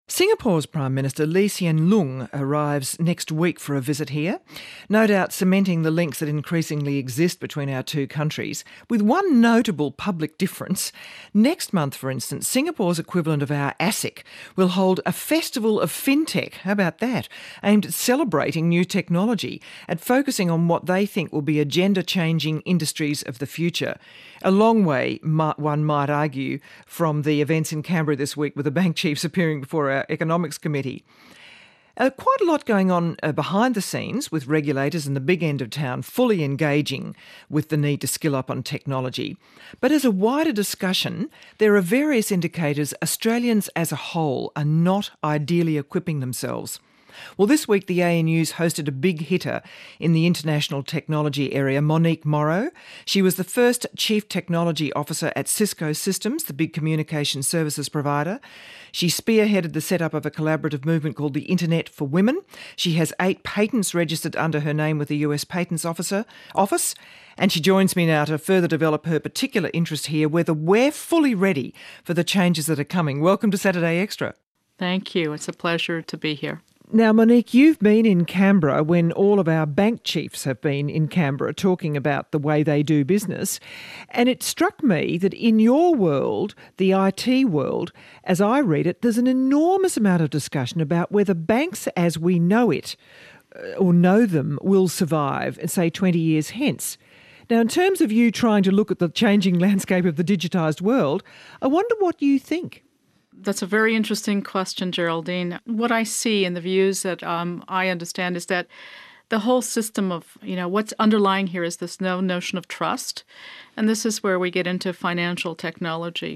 Singapore's Prime Minister Lee Hsien Loong arrives next week for a visit here, no doubt cementing the links that increasingly exist between our two countries, with one notable public difference. Next month, for instance, Singapore's equivalent of our ASIC will hold a festival of fintech, how about that, aimed at celebrating new technology and focusing on what they think will be agenda-changing industries of the future. A long way, one might argue, from the events in Canberra this week with the bank chiefs appearing before our Economics Committee. Quite a lot going on behind the scenes with regulators and the big end of town fully engaging with the need to skill up on technology. But as a wider discussion, there are various indicators Australians as a whole are not ideally equipping themselves. Well, this week the ANU's hosted a big hitter in the international technology area, Monique Morrow. She was the first Chief Technology Officer at Cisco Systems, the big communication services provider. She spearheaded the setup of a collaborative movement called the Internet for Women. She has 8 patents registered under her name with the US Patents Office. And she joins me now to further develop her particular interest here, whether we're fully ready for the changes that are coming. Welcome to Saturday Extra. Thank you. It's a pleasure to be here. Now, Monique, you've been in Canberra when all of our bank chiefs have been in Canberra talking about the way they do business. And it struck me that in your world, the IT world, as I read it, there's an enormous amount of discussion about whether banks as we know it or know them will survive, say, 20 years hence. Now, in terms of you trying to look at the changing landscape of the digitised world, I wonder what you think. That's a very interesting question, Geraldine. What I see in the views that I understand is that the whole system of, what's underlying here is this notion of trust. And this is where we get into financial technology,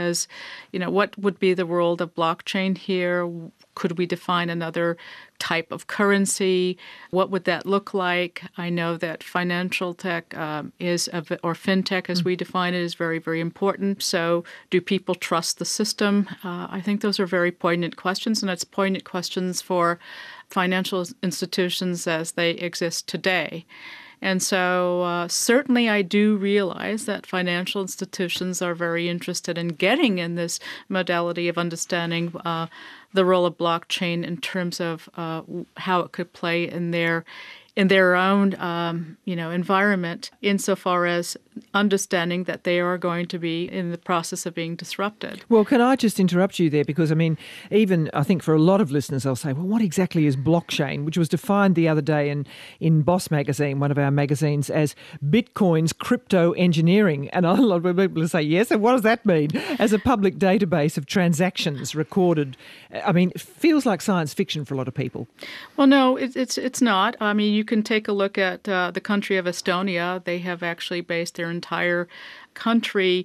what would be the world of blockchain here? Could we define another type of currency? What would that look like? I know that financial tech or fintech, as we define it, is very, very important. So do people trust the system? I think those are very poignant questions, and it's poignant questions for financial institutions as they exist today. And so certainly I do realize that financial institutions are very interested in getting in this modality of understanding the role of blockchain in terms of how it could play in their own environment, insofar as understanding that they are going to be in the process of being disrupted. Well, can I just interrupt you there? Because, even I think for a lot of listeners, they'll say, well, what exactly is blockchain? Which was defined the other day in Boss magazine, one of our magazines, as Bitcoin's crypto engineering. And a lot of people say, yes, and what does that mean? As a public database of transactions recorded. It feels like science fiction for a lot of people. Well, no, it's not. You can take a look at the country of Estonia. They have actually based their entire country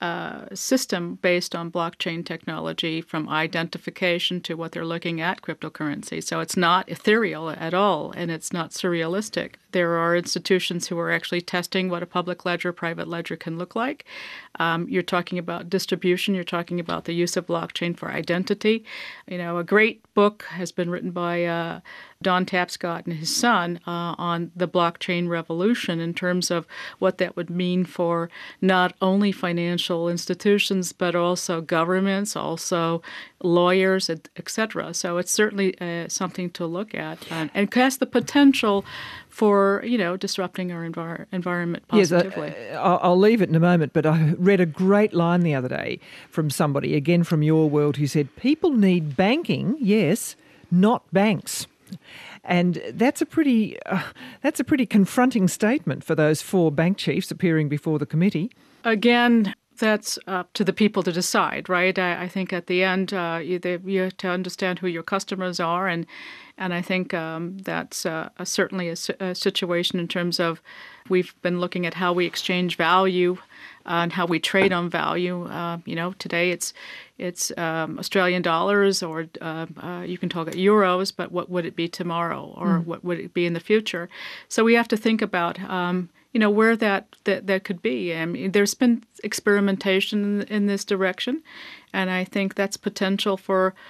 system based on blockchain technology, from identification to what they're looking at, cryptocurrency. So it's not ethereal at all, and it's not surrealistic. There are institutions who are actually testing what a public ledger, private ledger can look like. You're talking about distribution. You're talking about the use of blockchain for identity. A great book has been written by Don Tapscott and his son on the blockchain revolution in terms of what that would mean for not only financial institutions, but also governments, also lawyers, etc. So it's certainly something to look at and has the potential for, disrupting our environment positively. Yes, I'll leave it in a moment, but I read a great line the other day from somebody, again from your world, who said, people need banking, yes, not banks. And that's a pretty confronting statement for those 4 bank chiefs appearing before the committee. Again, that's up to the people to decide, right? I think at the end, you have to understand who your customers are, and I think that's certainly a situation in terms of we've been looking at how we exchange value and how we trade on value. Today it's Australian dollars, or you can talk about euros, but what would it be tomorrow, or what would it be in the future? So we have to think about where that could be. There's been experimentation in this direction, and I think that's potential for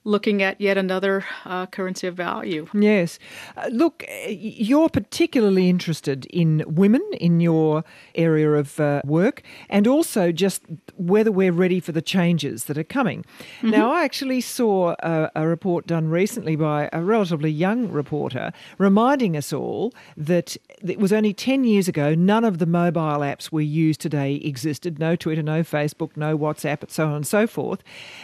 looking at yet another currency of value. Yes. Look, you're particularly interested in women in your area of work, and also just whether we're ready for the changes that are coming. Mm-hmm. Now, I actually saw a report done recently by a relatively young reporter reminding us all that it was only 10 years ago none of the mobile apps we use today existed. No Twitter, no Facebook, no WhatsApp, and so on and so forth.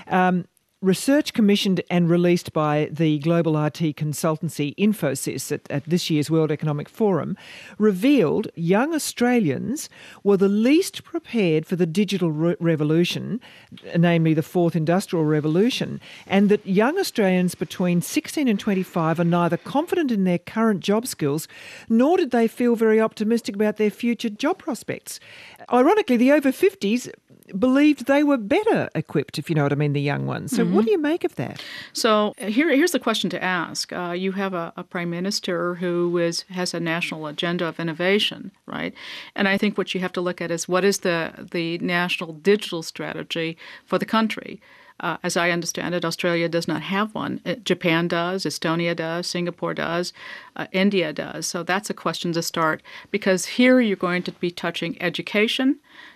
Research commissioned and released by the global IT consultancy Infosys at this year's World Economic Forum revealed young Australians were the least prepared for the digital revolution, namely the fourth industrial revolution, and that young Australians between 16 and 25 are neither confident in their current job skills, nor did they feel very optimistic about their future job prospects. Ironically, the over 50s believed they were better equipped, if you know what I mean, the young ones. So what do you make of that? So here's the question to ask. You have a prime minister who has a national agenda of innovation, right? And I think what you have to look at is what is the national digital strategy for the country. As I understand it, Australia does not have one. Japan does, Estonia does, Singapore does, India does. So that's a question to start, because here you're going to be touching education.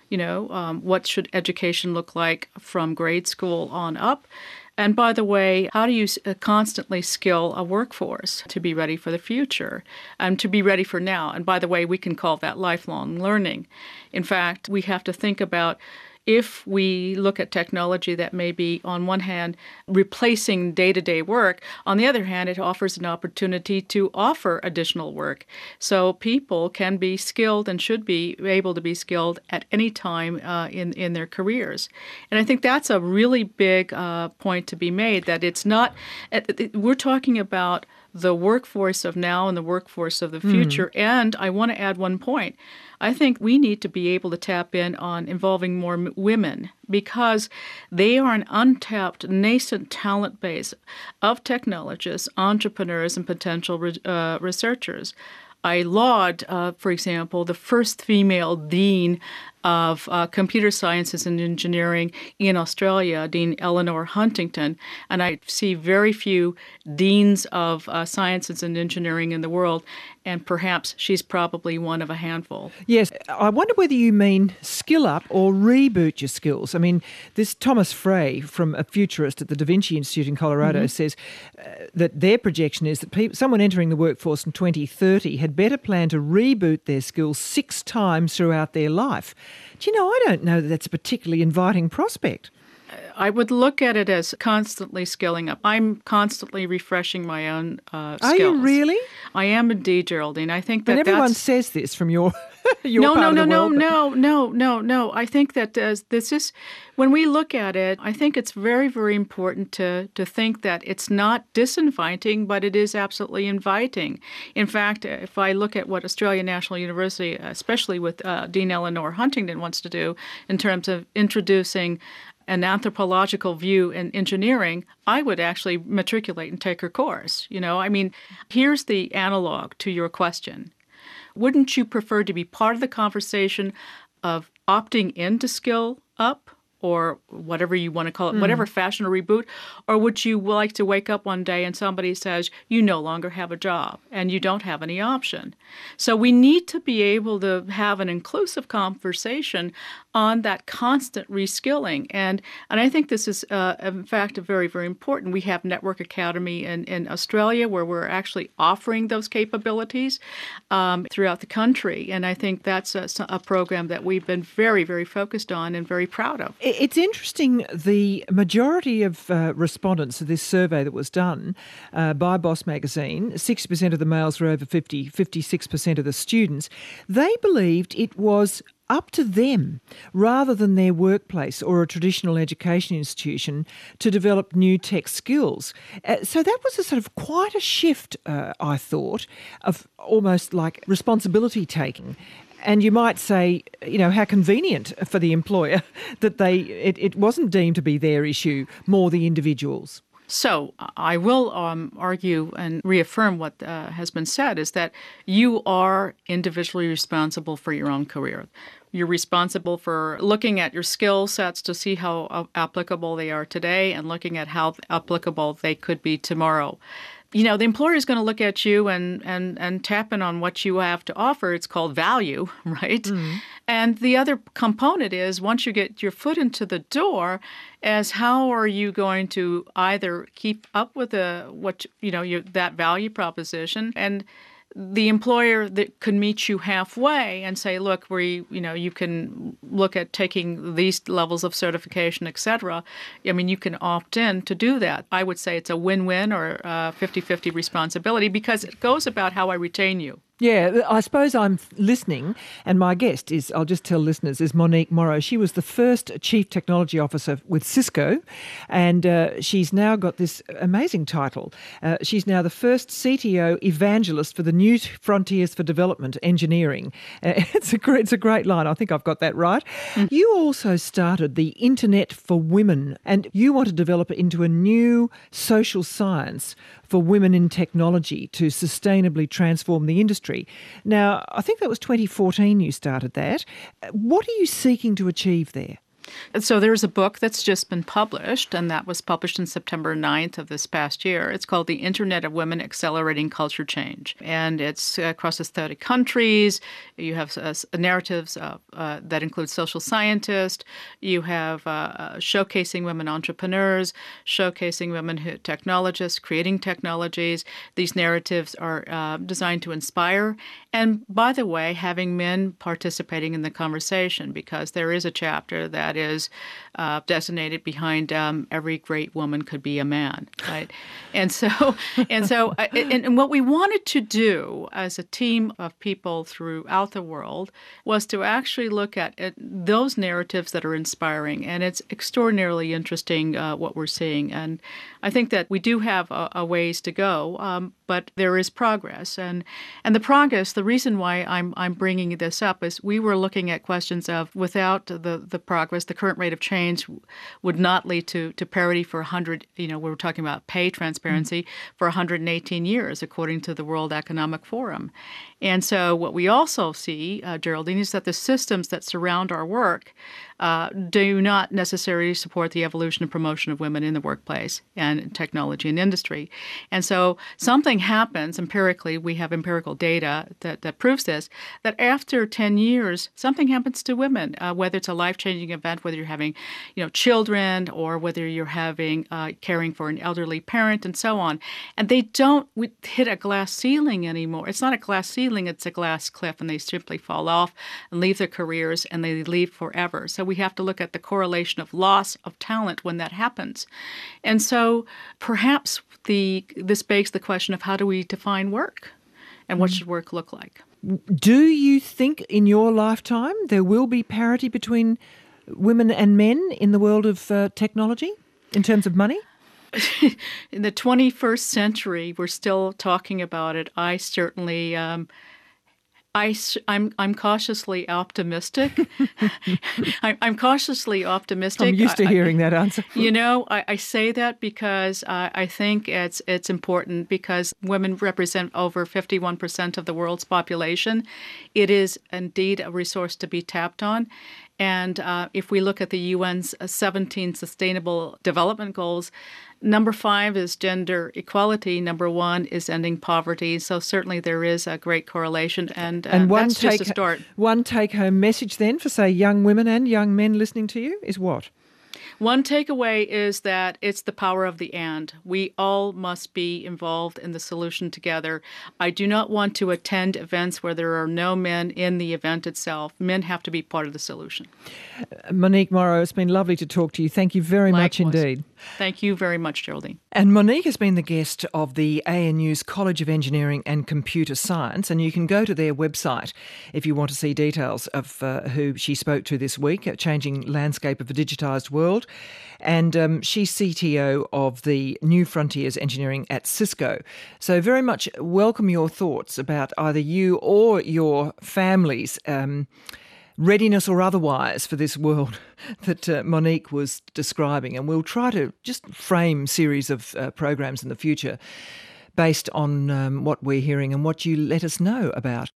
What should education look like from grade school on up? And by the way, how do you constantly skill a workforce to be ready for the future and to be ready for now? And by the way, we can call that lifelong learning. In fact, we have to think about, if we look at technology that may be, on one hand, replacing day-to-day work, on the other hand, it offers an opportunity to offer additional work. So people can be skilled and should be able to be skilled at any time in their careers. And I think that's a really big point to be made, that it's not, we're talking about the workforce of now and the workforce of the future. And I want to add one point. I think we need to be able to tap in on involving more women, because they are an untapped, nascent talent base of technologists, entrepreneurs, and potential researchers. I laud, for example, the first female dean of computer sciences and engineering in Australia, Dean Eleanor Huntington, and I see very few deans of sciences and engineering in the world, and perhaps she's probably one of a handful. Yes, I wonder whether you mean skill up or reboot your skills. I mean, this Thomas Frey, from a futurist at the Da Vinci Institute in Colorado, says that their projection is that someone entering the workforce in 2030 had better plan to reboot their skills 6 times throughout their life. Do you know, I don't know that that's a particularly inviting prospect. I would look at it as constantly skilling up. I'm constantly refreshing my own skills. Are you really? I am indeed, Geraldine. I think that everyone says this from your No. No. I think that this is, when we look at it, I think it's very, very important to think that it's not disinviting, but it is absolutely inviting. In fact, if I look at what Australian National University, especially with Dean Eleanor Huntington, wants to do in terms of introducing an anthropological view in engineering, I would actually matriculate and take her course. Here's the analog to your question. Wouldn't you prefer to be part of the conversation of opting in to skill up, or whatever you want to call it, whatever fashion or reboot? Or would you like to wake up one day and somebody says you no longer have a job and you don't have any option? So we need to be able to have an inclusive conversation on that constant reskilling. And I think this is, in fact, very, very important. We have Network Academy in Australia, where we're actually offering those capabilities throughout the country. And I think that's a program that we've been very, very focused on and very proud of. It's interesting, the majority of respondents to this survey that was done by Boss Magazine, 60% of the males were over 50, 56% of the students, they believed it was up to them rather than their workplace or a traditional education institution to develop new tech skills. So that was a sort of quite a shift, I thought, of almost like responsibility taking. And you might say, how convenient for the employer that it wasn't deemed to be their issue, more the individuals. So I will argue and reaffirm what has been said, is that you are individually responsible for your own career. You're responsible for looking at your skill sets to see how applicable they are today and looking at how applicable they could be tomorrow. The employer is going to look at you and tap in on what you have to offer. It's called value, right? Mm. And the other component is, once you get your foot into the door, as how are you going to either keep up with that value proposition, and the employer that could meet you halfway and say, look, you can look at taking these levels of certification, et cetera. I mean, you can opt in to do that. I would say it's a win-win or 50-50 responsibility, because it goes about how I retain you. Yeah, I suppose I'm listening, and my guest is, I'll just tell listeners, is Monique Morrow. She was the first Chief Technology Officer with Cisco, and she's now got this amazing title. She's now the first CTO evangelist for the New Frontiers for Development Engineering. It's a great line. I think I've got that right. Mm. You also started the Internet for Women, and you want to develop it into a new social science for women in technology to sustainably transform the industry. Now, I think that was 2014 you started that. What are you seeking to achieve there? So there's a book that's just been published, and that was published in September 9th of this past year. It's called The Internet of Women Accelerating Culture Change, and it's crosses 30 countries. You have narratives that include social scientists. You have showcasing women entrepreneurs, showcasing women technologists, creating technologies. These narratives are designed to inspire, and by the way, having men participating in the conversation, because there is a chapter that is designated behind every great woman could be a man, right? And what we wanted to do as a team of people throughout the world was to actually look at those narratives that are inspiring, and it's extraordinarily interesting what we're seeing. And I think that we do have a ways to go, but there is progress, and the progress. The reason why I'm bringing this up is we were looking at questions of, without the progress, the current rate of change would not lead to parity for 100. We were talking about pay transparency for 118 years, according to the World Economic Forum. And so what we also see, Geraldine, is that the systems that surround our work do not necessarily support the evolution and promotion of women in the workplace and in technology and industry. And so something happens empirically. We have empirical data that proves this, that after 10 years, something happens to women, whether it's a life-changing event, whether you're having children, or whether you're having caring for an elderly parent and so on. And they don't hit a glass ceiling anymore. It's not a glass ceiling, it's a glass cliff, and they simply fall off and leave their careers, and they leave forever. So we have to look at the correlation of loss of talent when that happens. And so perhaps this begs the question of, how do we define work, and what should work look like? Do you think in your lifetime there will be parity between women and men in the world of technology in terms of money? In the 21st century, we're still talking about it. I certainly I'm cautiously optimistic. I'm cautiously optimistic. I'm used to hearing that answer. I say that because I think it's important, because women represent over 51% of the world's population. It is indeed a resource to be tapped on. And if we look at the UN's 17 Sustainable Development Goals, number 5 is gender equality. Number 1 is ending poverty. So certainly there is a great correlation, and that's just a start. One take-home message then for, say, young women and young men listening to you is what? One takeaway is that it's the power of the and. We all must be involved in the solution together. I do not want to attend events where there are no men in the event itself. Men have to be part of the solution. Monique Morrow, it's been lovely to talk to you. Thank you very much indeed. Thank you very much, Geraldine. And Monique has been the guest of the ANU's College of Engineering and Computer Science, and you can go to their website if you want to see details of who she spoke to this week, Changing Landscape of a Digitised World. And she's CTO of the New Frontiers Engineering at Cisco. So very much welcome your thoughts about either you or your families readiness or otherwise, for this world that Monique was describing. And we'll try to just frame series of programs in the future based on what we're hearing and what you let us know about.